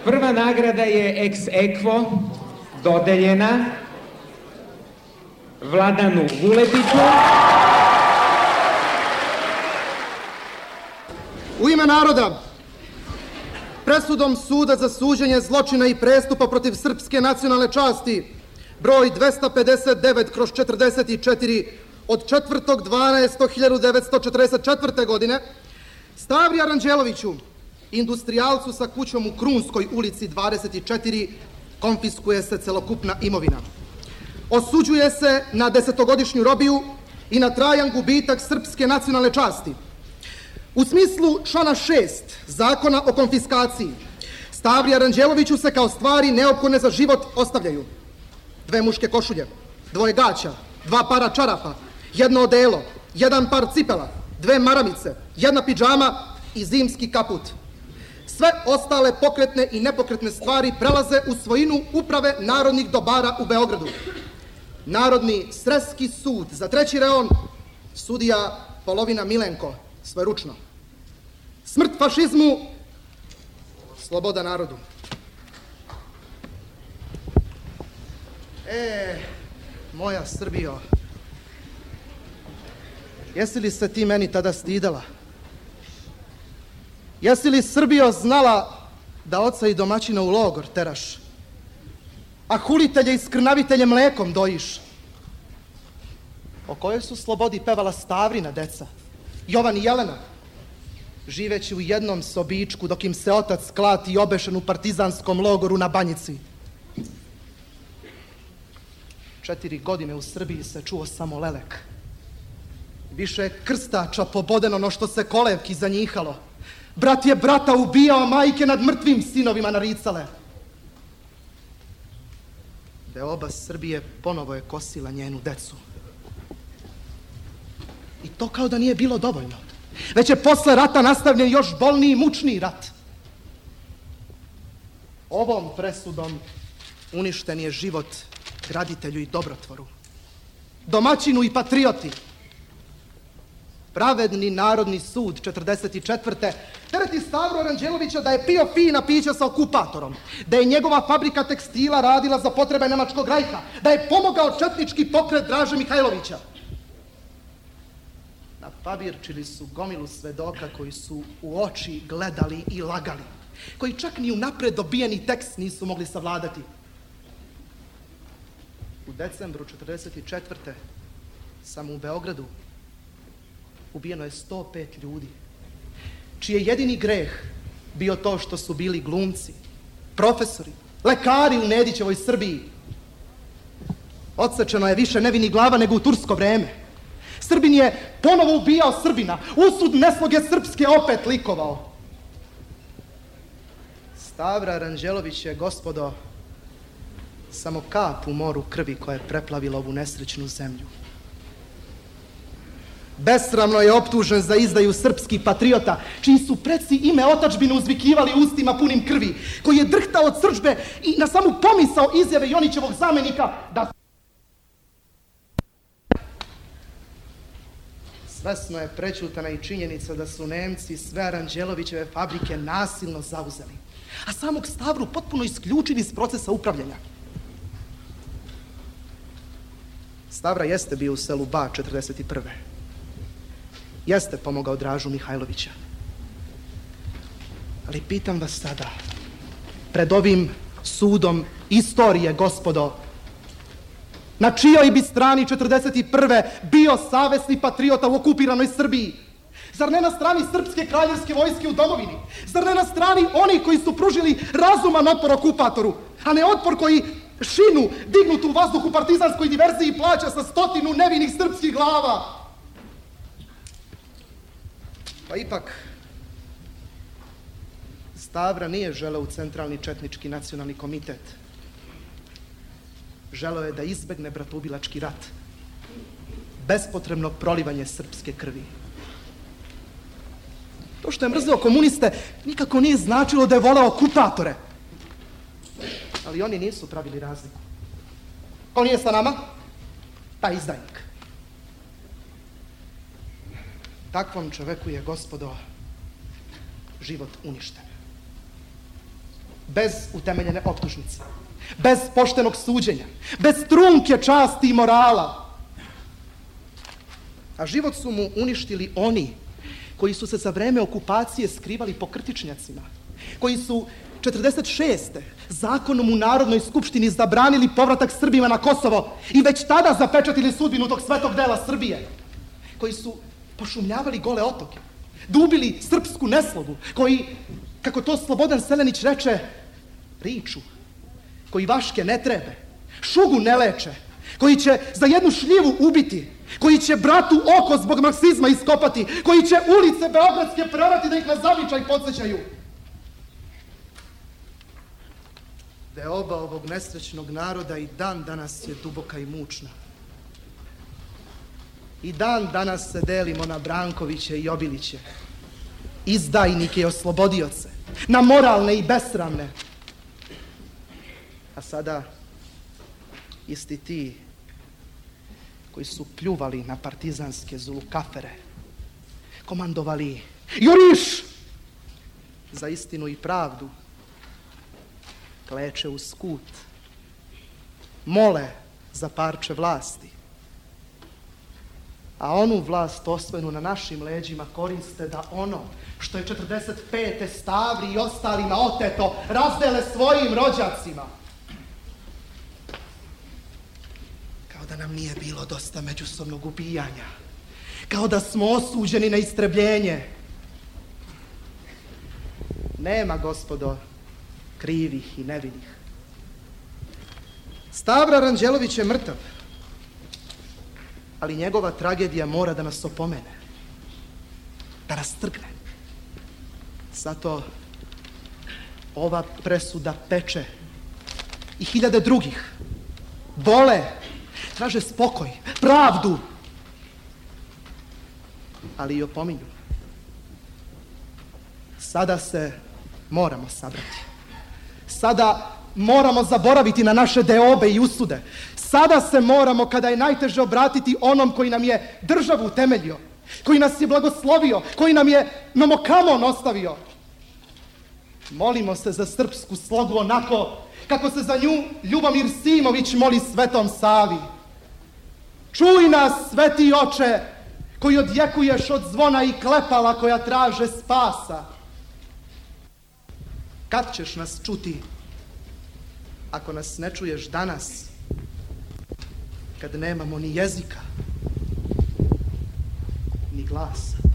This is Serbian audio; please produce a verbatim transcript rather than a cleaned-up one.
Prva nagrada je ex aequo dodeljena Vladanu Vuletiću. U ime naroda, presudom Suda za suđenje zločina i prestupa protiv srpske nacionalne časti, broj dvesta pedeset devet kroz četrdeset četiri od četvrtog dvanaestog hiljadu devetsto četrdeset četvrte. godine, Stavri Aranđeloviću, industrijalcu sa kućom u Krunskoj ulici dvadeset četiri, konfiskuje se celokupna imovina. Osuđuje se na desetogodišnju robiju i na trajan gubitak srpske nacionalne časti. U smislu člana šest Zakona o konfiskaciji, Stavri Aranđeloviću se kao stvari neophodne za život ostavljaju dve muške košulje, dvoje gaća, dva para čarapa, jedno odelo, jedan par cipela, dve maramice, jedna pidžama i zimski kaput. Sve ostale pokretne i nepokretne stvari prelaze u svojinu Uprave narodnih dobara u Beogradu. Narodni sreski sud za treći reon, sudija Polovina Milenko, svojeručno. Smrt fašizmu, sloboda narodu. E, moja Srbijo, jesi li se ti meni tada stidala? Jesi li, Srbijo, znala da oca i domaćina u logor teraš, a hulitelje i skrnavitelje mlekom dojiš? O kojoj su slobodi pevala Stavrina deca, Jovan i Jelena, živeći u jednom sobičku dok im se otac klati obešen u partizanskom logoru na Banjici. Četiri godine u Srbiji se čuo samo lelek. Više je krstača pobodeno no što se kolevki zanjihalo. Brat je brata ubijao, majke nad mrtvim sinovima naricale. Deoba Srbije ponovo je kosila njenu decu. I to kao da nije bilo dovoljno. Već je posle rata nastavljen još bolniji i mučniji rat. Ovom presudom uništen je život graditelju i dobrotvoru, domaćinu i patrioti. Pravedni narodni sud četrdeset četvrte tereti Stavru Aranđelovića da je pio fina pića sa okupatorom, da je njegova fabrika tekstila radila za potrebe nemačkog rajha, da je pomogao četnički pokret Draže Mihajlovića. Napabirčili su gomilu svedoka koji su u oči gledali i lagali, koji čak ni unapred dobijeni tekst nisu mogli savladati. U decembru četrdeset četvrte samo u Beogradu ubijeno je sto pet ljudi, čiji je jedini greh bio to što su bili glumci, profesori, lekari u Nedićevoj Srbiji. Odsečeno je više nevinih glava nego u tursko vreme. Srbin je ponovo ubijao Srbina, usud nesloge srpske opet likovao. Stavra Aranđelović je, gospodo, samo kap u moru krvi koja je preplavila ovu nesrećnu zemlju. Besramno je optužen za izdaju srpskih patriota, čiji su preci ime otadžbine uzvikivali ustima punim krvi, koji je drhtao od srdžbe i na samu pomisao izjave Jonićevog zamenika da... Svesno je prećutana i činjenica da su Nemci sve Aranđelovićeve fabrike nasilno zauzeli, a samog Stavru potpuno isključili iz procesa upravljanja. Stavra jeste bio u selu Ba četrdeset prve. Jeste pomogao Dražu Mihajlovića. Ali pitam vas sada, pred ovim sudom istorije, gospodo, na čijoj bi strani četrdeset prve bio savesni patriota u okupiranoj Srbiji? Zar ne na strani srpske kraljevske vojske u domovini? Zar ne na strani onih koji su pružili razuman otpor okupatoru, a ne otpor koji šinu dignutu u vazduhu partizanskoj diverziji plaća sa stotinu nevinih srpskih glava? Pa ipak, Stavra nije želeo u Centralni četnički nacionalni komitet. Želeo je da izbegne bratoubilački rat, bespotrebno prolivanje srpske krvi. To što je mrzeo komuniste nikako nije značilo da je voleo okupatore. Ali oni nisu pravili razliku. Ko nije sa nama, taj izdajnik. Takvom čoveku je, gospodo, život uništen. bez utemeljene optužnice, bez poštenog suđenja, bez trunke časti i morala. A život su mu uništili oni koji su se za vreme okupacije skrivali po krtičnjacima, koji su četrdeset šeste zakonom u Narodnoj skupštini zabranili povratak Srbima na Kosovo i već tada zapečatili sudbinu tog svetog dela Srbije, koji su pošumljavali gole otoke, dubili srpsku neslogu, koji, kako to Slobodan Selenić reče, riču, koji vaške ne trebe, šugu ne leče, koji će za jednu šljivu ubiti, koji će bratu oko zbog marksizma iskopati, koji će ulice beogradske prerati da ih na zavičaj podsjećaju. Deoba ovog nesrećnog naroda i dan danas je duboka i mučna. I dan danas se delimo na Brankoviće i Obiliće, izdajnike i oslobodioce, na moralne i besramne. A sada isti ti koji su pljuvali na partizanske zulukafere, komandovali juriš za istinu i pravdu, kleče u skut, mole za parče vlasti, a onu vlast osvojenu na našim leđima koriste da ono što je četrdeset pete Stavri i ostalima oteto razdele svojim rođacima. Kao da nam nije bilo dosta međusobnog ubijanja, kao da smo osuđeni na istrebljenje. Nema, gospodo, krivih i nevinih. Stavra Ranđelović je mrtav, ali njegova tragedija mora da nas opomene, da nas trgne. Zato ova presuda peče i hiljade drugih bole, traže spokoj, pravdu, ali i opominju. Sada se moramo sabrati. Sada moramo zaboraviti na naše deobe i usude. Sada se moramo, kada je najteže, obratiti onom koji nam je državu utemeljio, koji nas je blagoslovio, koji nam je nomokamon ostavio. Molimo se za srpsku slogu onako kako se za nju Ljubomir Simović moli Svetom Savi. Čuj nas, sveti oče, koji odjekuješ od zvona i klepala koja traže spasa. Kad ćeš nas čuti, ako nas ne čuješ danas, kad nemamo ni jezika, ni glasa?